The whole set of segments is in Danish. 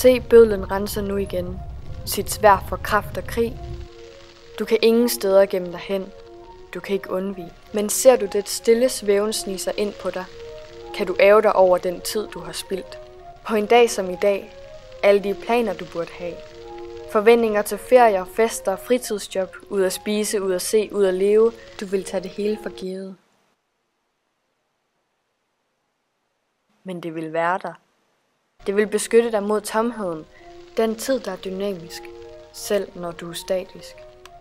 Se bødlen renser nu igen, sit sværd for kraft og krig. Du kan ingen steder gemme dig hen, du kan ikke undvige. Men ser du det stille svæven snige sig ind på dig, kan du ærge dig over den tid, du har spildt. På en dag som i dag, alle de planer, du burde have. Forventninger til ferier, fester, fritidsjob, ud at spise, ud at se, ud at leve. Du vil tage det hele for givet. Men det vil være der. Det vil beskytte dig mod tomheden. Den tid, der er dynamisk, selv når du er statisk.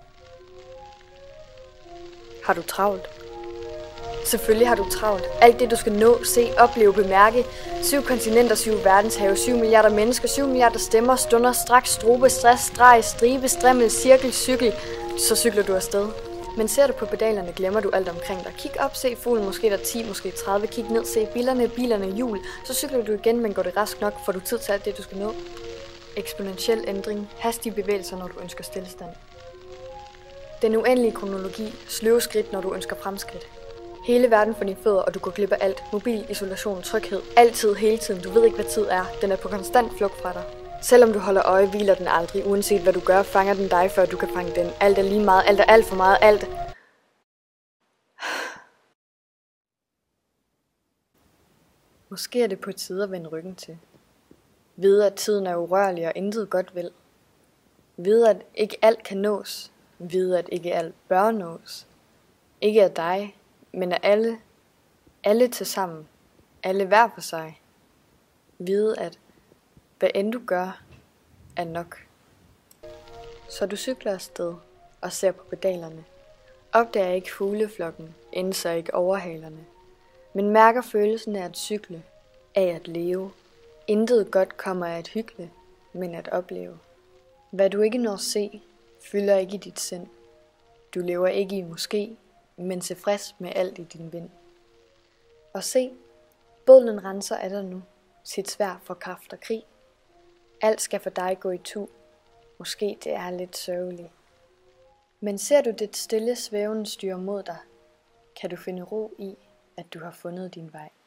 Har du travlt? Selvfølgelig har du travlt. Alt det, du skal nå, se, opleve, bemærke. 7 kontinenter, 7 verdenshave, 7 milliarder mennesker, 7 milliarder stemmer, stunder, straks, strobe, stress, streg, stribe, strimmel, cirkel, cykel. Så cykler du afsted. Men ser du på pedalerne, glemmer du alt omkring dig. Kig op, se fuglen, måske der 10, måske 30. Kig ned, se bilerne, hjul. Så cykler du igen, men går det rask nok, får du tid til alt det, du skal nå. Eksponentiel ændring, hastige bevægelser, når du ønsker stillestand. Den uendelige kronologi, sløve skridt, når du ønsker fremskridt. Hele verden for dine fødder, og du går glip af alt. Mobil, isolation, tryghed. Altid, hele tiden. Du ved ikke, hvad tid er. Den er på konstant flugt fra dig. Selvom du holder øje, hviler den aldrig. Uanset hvad du gør, fanger den dig, før du kan fange den. Alt er lige meget. Alt er alt for meget. Alt. Måske er det på tide at vende ryggen til. Vide, at tiden er urørlig og intet godt vil. Vide, at ikke alt kan nås. Vide, at ikke alt bør nås. Ikke af dig, men af alle. Alle til sammen. Alle hver for sig. Vide, at hvad end du gør, er nok. Så du cykler afsted og ser på pedalerne. Opdager ikke fugleflokken, indser ikke overhalerne. Men mærker følelsen af at cykle, af at leve. Intet godt kommer af at hykle, men at opleve. Hvad du ikke når se, fylder ikke i dit sind. Du lever ikke i måske, men tilfreds med alt i din vind. Og se, bødlen renser af dig nu, sit sværd for kraft og krig. Alt skal for dig gå i tu, måske det er lidt sørgeligt. Men ser du det stille svæven styre mod dig, kan du finde ro i, at du har fundet din vej.